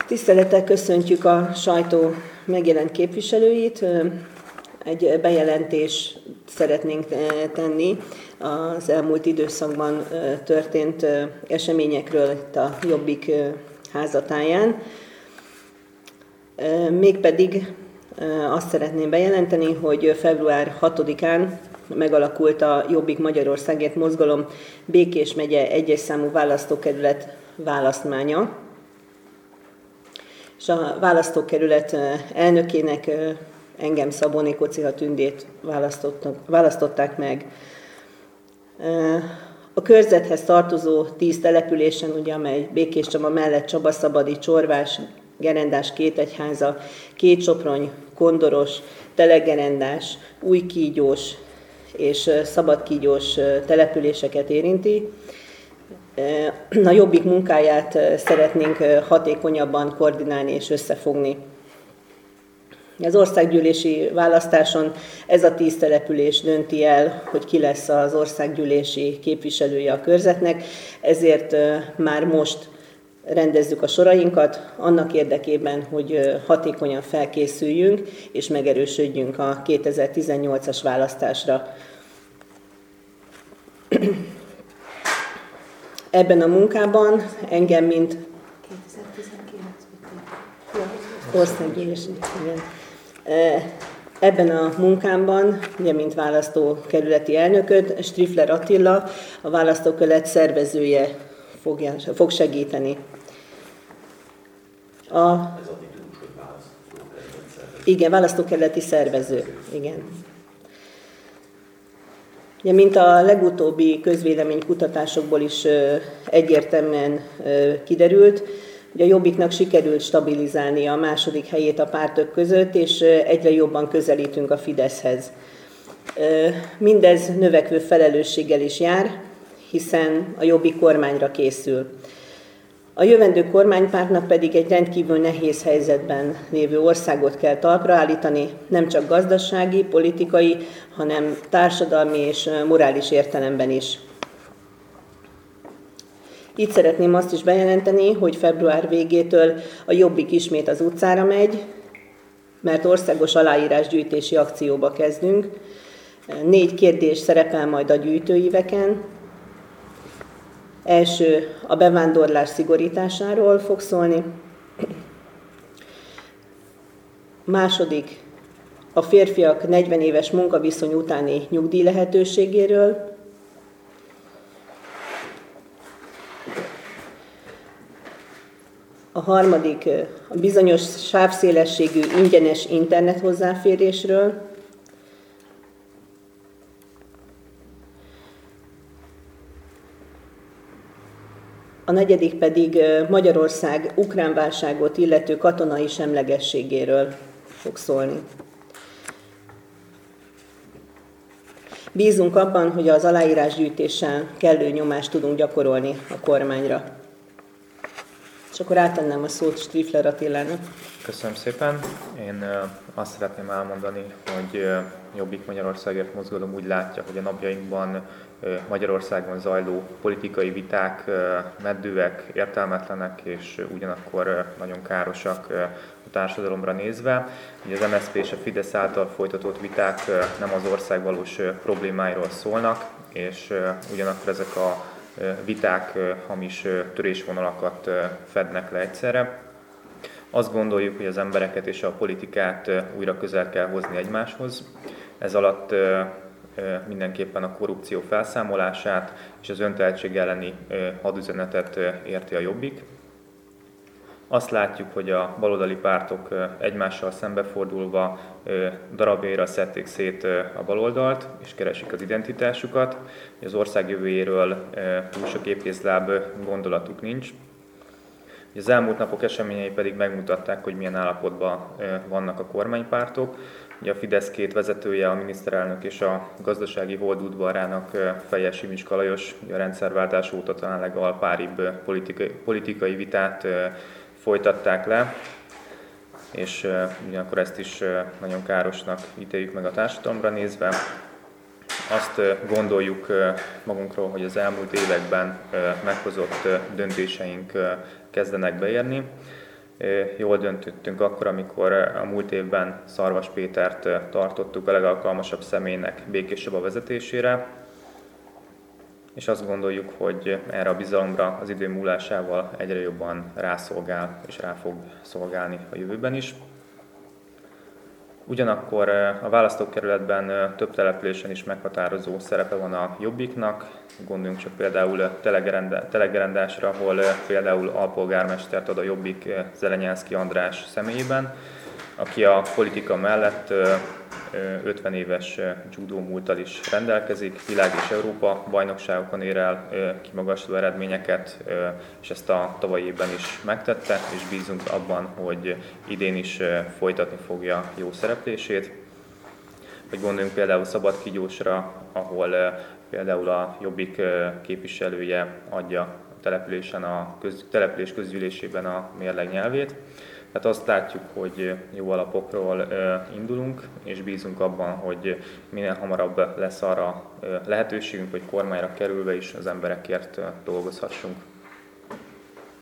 Tisztelettel köszöntjük a sajtó megjelent képviselőit. Egy bejelentést szeretnénk tenni az elmúlt időszakban történt eseményekről itt a Jobbik házatáján. Mégpedig azt szeretném bejelenteni, hogy február 6-án megalakult a Jobbik Magyarországért Mozgalom Békés megye 1-es számú választókerület választmánya. És a választókerület elnökének engem, Szabóné Kociha Tündét választották meg. A körzethez tartozó 10 településen, ugye, amely Békéscsaba mellett Csabaszabadi, Csorvás, Gerendás, Kétegyháza, Kétsoprony, Kondoros, Telegerendás, Újkígyós és Szabadkígyós településeket érinti. A Jobbik munkáját szeretnénk hatékonyabban koordinálni és összefogni. Az országgyűlési választáson ez a 10 település dönti el, hogy ki lesz az országgyűlési képviselője a körzetnek, ezért már most rendezzük a sorainkat annak érdekében, hogy hatékonyan felkészüljünk és megerősödjünk a 2018-as választásra. Ebben a munkában engem, mint 2019 országgyűlési, ebben a munkámban, ugye, mint választókerületi elnököd, Strifler Attila, a választókerület szervezője fog segíteni. Igen, választókerületi szervező, igen. Ja, mint a legutóbbi közvéleménykutatásokból is egyértelműen kiderült, hogy a Jobbiknak sikerült stabilizálni a második helyét a pártok között, és egyre jobban közelítünk a Fideszhez. Mindez növekvő felelősséggel is jár, hiszen a Jobbik kormányra készül. A jövendő kormánypártnak pedig egy rendkívül nehéz helyzetben lévő országot kell talpra állítani, nem csak gazdasági, politikai, hanem társadalmi és morális értelemben is. Itt szeretném azt is bejelenteni, hogy február végétől a Jobbik ismét az utcára megy, mert országos aláírásgyűjtési akcióba kezdünk. 4 kérdés szerepel majd a gyűjtőíveken. Első, a bevándorlás szigorításáról fog szólni. Második, a férfiak 40 éves munkaviszony utáni nyugdíj lehetőségéről. A harmadik, a bizonyos sávszélességű ingyenes internet hozzáférésről. A negyedik pedig Magyarország ukrán válságot illető katonai semlegességéről fog szólni. Bízunk abban, hogy az aláírásgyűjtéssel kellő nyomást tudunk gyakorolni a kormányra. És akkor átadnám a szót Strifler Attilának. Köszönöm szépen. Én azt szeretném elmondani, hogy Jobbik Magyarországért Mozgalom úgy látja, hogy a napjainkban Magyarországon zajló politikai viták meddőek, értelmetlenek és ugyanakkor nagyon károsak a társadalomra nézve. Ugye az MSZP és a Fidesz által folytatott viták nem az ország valós problémáiról szólnak, és ugyanakkor ezek a viták hamis törésvonalakat fednek le egyszerre. Azt gondoljuk, hogy az embereket és a politikát újra közel kell hozni egymáshoz. Ez alatt mindenképpen a korrupció felszámolását és az öntehetség elleni hadüzenetet érti a Jobbik. Azt látjuk, hogy a baloldali pártok egymással szembefordulva darabjaira szedték szét a baloldalt, és keresik az identitásukat. Az ország jövőjéről túl sok épkézláb gondolatuk nincs. Az elmúlt napok eseményei pedig megmutatták, hogy milyen állapotban vannak a kormánypártok. Ugye a Fidesz 2 vezetője, a miniszterelnök és a gazdasági holdudvarának feje Simicska Lajos a rendszerváltás óta talán legalpáribb politikai vitát folytatták le, és ugyanakkor ezt is nagyon károsnak ítéljük meg a társadalomra nézve. Azt gondoljuk magunkról, hogy az elmúlt években meghozott döntéseink kezdenek beérni. jól döntöttünk akkor, amikor a múlt évben Szarvas Pétert tartottuk a legalkalmasabb személynek Békés Csaba vezetésére, és azt gondoljuk, hogy erre a bizalomra az idő múlásával egyre jobban rászolgál és rá fog szolgálni a jövőben is. Ugyanakkor a választókerületben több településen is meghatározó szerepe van a Jobbiknak. Gondoljunk csak például Telegerendásra, ahol például alpolgármestert ad a Jobbik Zelenyánszky András személyében, aki a politika mellett 50 éves judó múlttal is rendelkezik, világ és Európa bajnokságokon ér el kimagasló eredményeket, és ezt a tavalyi évben is megtette, és bízunk abban, hogy idén is folytatni fogja jó szereplését. Vagy gondoljunk például Szabadkígyósra, ahol például a Jobbik képviselője adja a településen, település közgyűlésében a mérleg nyelvét. Tehát azt látjuk, hogy jó alapokról indulunk, és bízunk abban, hogy minél hamarabb lesz arra lehetőségünk, hogy kormányra kerülve is az emberekért dolgozhassunk.